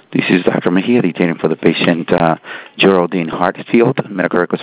This is Dr. Mejia detailing for the patient Geraldine Hartfield. Medical records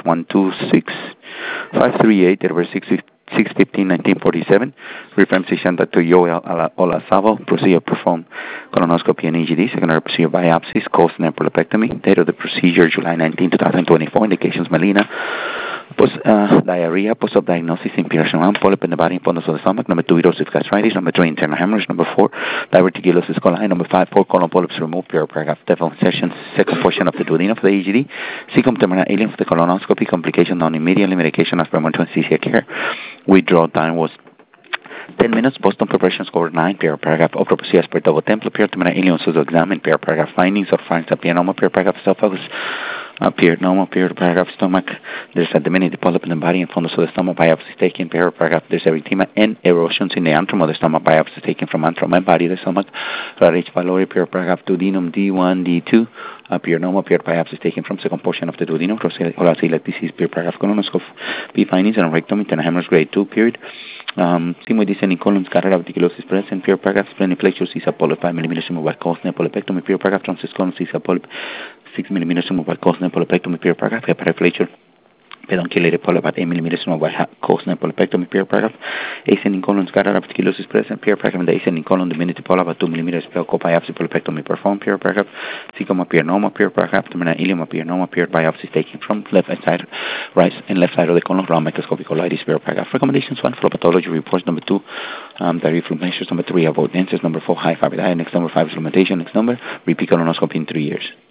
126538, date of birth 6/15/1947. Reference patient Dr. Yoel Olazabal. Procedure performed colonoscopy and EGD. Secondary procedure biopsies, Costner polypectomy. Date of the procedure July 19, 2024. Indications melena. Diarrhea, post-op diagnosis, imperial polyp in the body and fundus of the stomach. Number 2, erosive gastritis. Number 3, internal hemorrhage. Number 4, diverticulosis coli. Number 5, 4 colon polyps removed. Pure paragraph. Devil session, second portion of the duodenum for the EGD. Cecum terminal alien for the colonoscopy. Complication non immediately. Medication as per anesthesia care. Withdrawal time was 10 minutes. Boston preparation score 9. Pair paragraph. Opera procedure as per double template. Pure terminal alien pseudo examine. Pair paragraph. Findings of findings of pianoma. Pair paragraph. Esophagus. Normal. Pair paragraph. Stomach. There's a diminutive polyp in the body and fundus of the stomach. Biopsy taken. Pair paragraph. There's erythema and erosions in the antrum of the stomach. Biopsy taken from antrum and body of the stomach. H. pylori. Pair paragraph. Duodenum D1, D2. Normal. Pair biopsy taken from second portion of the duodenum. Colorectal disease. Pair paragraph. Colonoscopy findings and rectum. Internal hemorrhage grade 2. Period. Sigmoid descending colon, scatter reticulosis present, pure paragraph, spleniflexure, CISA polyp, 5 mm removed by Costner polypectomy, pure paragraph, transverse colon, CISA polyp, 6 mm removed by Costner polypectomy, pure paragraph, hepatoflexure, pedunculated polyp at 8 mm removed by Costner polypectomy, pure paragraph, ascending colon, scatter reticulosis present, pure paragraph, and the ascending colon, diminutive polyp at 2 mm, pelco biopsy polypectomy performed, pure paragraph, cecum appear normal, pure paragraph, terminal ileum appear normal, pure biopsy taken from left side, right and left side of the colon, round microscopic colitis, pure paragraph. Recommendations: 1, flow pathology reports. Number 2, diarrhea fluid measures. Number 3, avoid dentures. Number 4, high fiber diet. Next number 5, supplementation. Next number, repeat colonoscopy in 3 years.